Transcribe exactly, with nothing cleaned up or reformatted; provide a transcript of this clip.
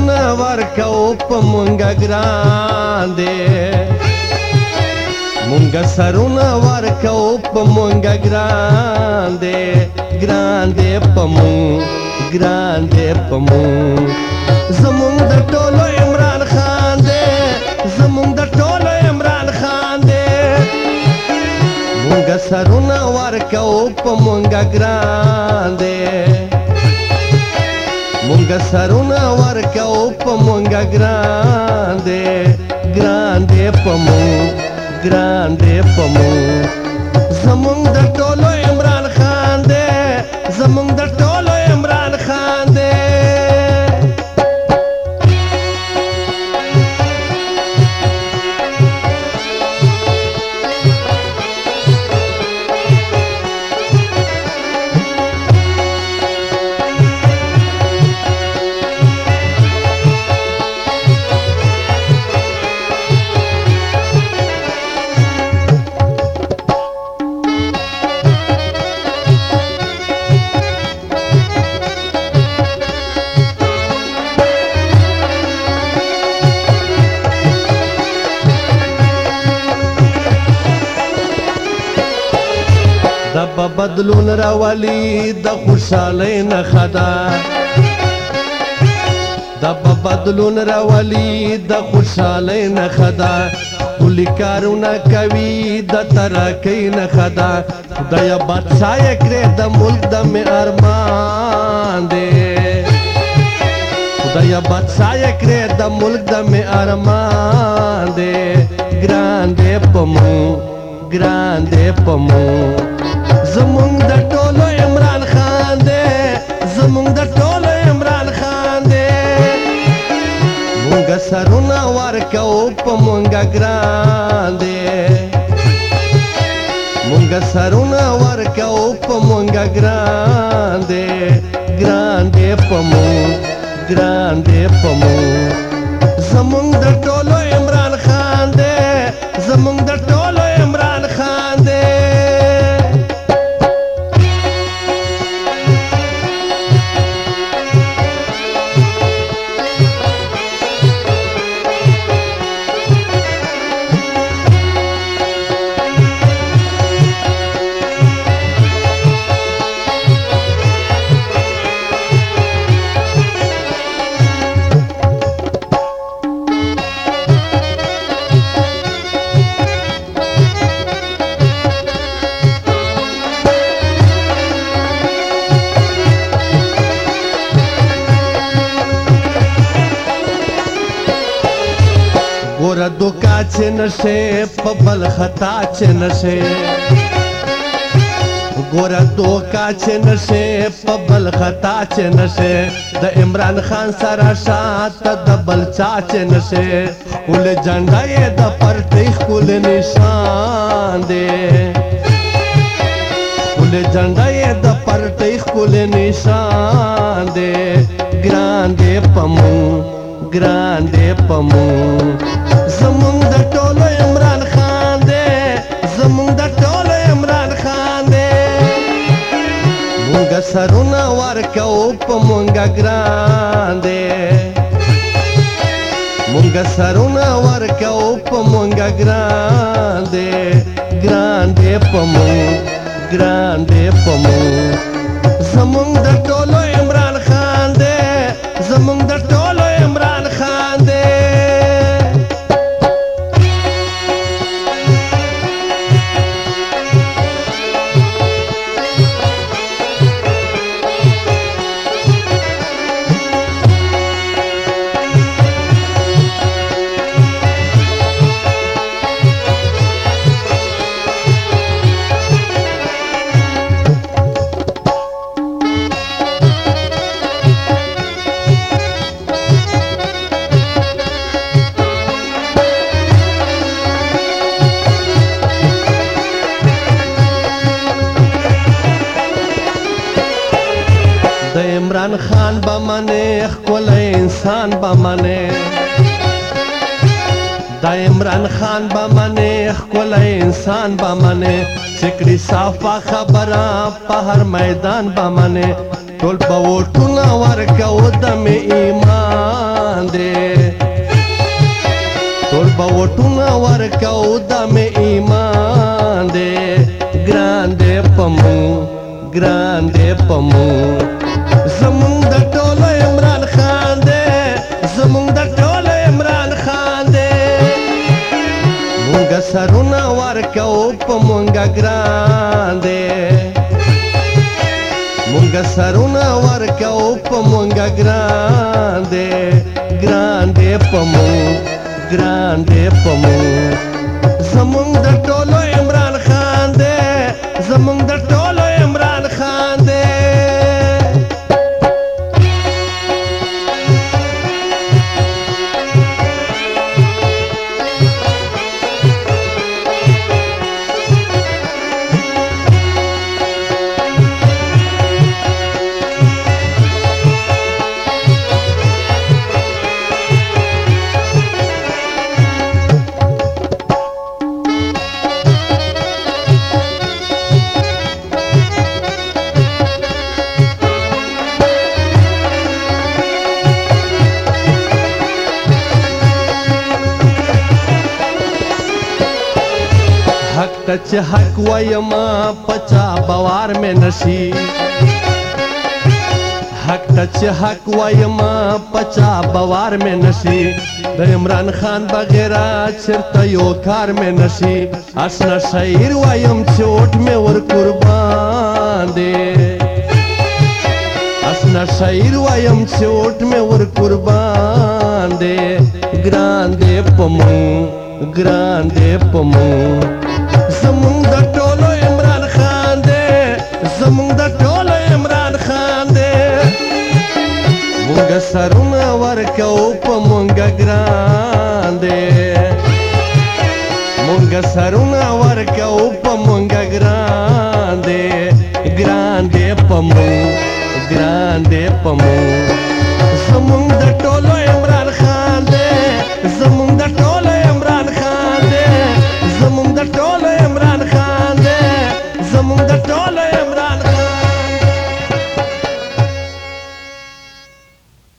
سرونه ورکو په مونږه ګران دی مونږه سرونه ورکو په مونږه ګران دی ګران دی په مونږ ګران دی په مونږ زمونږ د ټولو عمران خان دی زمونږ د ټولو عمران خان دی مونږه سرونه ورکو په مونږه ګران دی مونږه سرونه ورکو په مونږه ګران دی ګران دی په مونږ ګران دی په مونږ زمونږ د ټولو عمران خان دی زمونږ د ټولو عمران خان دی د بدلون راولي د خوشحالۍ نښه ده د بدلون راولي د خوشحالۍ نښه ده ښکلي کارونه کوي د ترقۍ نښه ده خدایه بادشاه یې کړې د ملک د مې ارمان دی خدایه بادشاه یې کړې د ملک د مې ارمان دی ګران دی په مونږ ګران دی په مونږ زمونږ د ټولو عمران خان دی زمونږ د ټولو عمران خان دی مونږه سرونه ورکو په مونږه ګران دی مونږه سرونه ورکو په مونږه ګران دی ګران دی په مونږ ګران دی په مونږ زمونږ د ټولو عمران خان دی زمونږ د ټولو عمران خان دی ګوره دوکا چې نشې په بل خطا چې نشې ګوره دوکا چې نشې په بل خطا چې نشې د عمران خان سره شاته د بل چا چې نشې ښکلې جنډه یې د پرتۍ ښکلې نشان دی ښکلې جنډه یې د پرتۍ ښکلې نشان دی ګران دی په مونږ ګران دی په مونږ زمونږ د ټولو عمران خان دی زمونږ د ټولو عمران خان دی مونږه سرونه ورکو په مونږه ګران دی مونږه سرونه ورکو په مونږه ګران دی ګران دی په مونږ ګران دی په مونږ زمونږ د ټولو عمران خان دی زمونږ د ټولو عمران خان دی عمران خان با منه ښکلی انسان با منه دا عمران خان با منه ښکلی انسان با منه چکړي صافه خبره په هر میدان با منه ټول به وټونه ورکو د مې ایمان ورکو د مې ایمان دی ګران دی په مونږ ګران دی په مونږ زمونږ د ټولو عمران خان دی زمونږ د ټولو عمران خان دی مونږ سرونه ورکو په مونږ ګران دی مونږ سرونه ورکو په مونږ ګران دی ګران دی په مونږ ګران دی په مونږ زمونږ د ټولو عمران خان دی زمونږ د ټولو عمران خان دی حق ته چې حق وایم پچا باور مې نشي حق ته چې حق وایم پچا باور مې نشي د عمران خان بغیر چرته یو کار مې نشي اشنا شاعر وایم چې اوټ مې ور قربان دی اشنا شاعر وایم چې اوټ مې ور قربان دی ګران دی په مونږ ګران دی په مونږ زمونږ د ټولو عمران خان دی زمونږ د ټولو عمران خان دی مونږ سرونه ورکو په مونږ ګران دی مونږ سرونه ورکو په مونږ ګران دی ګران دی په مونږ ګران دی په مونږ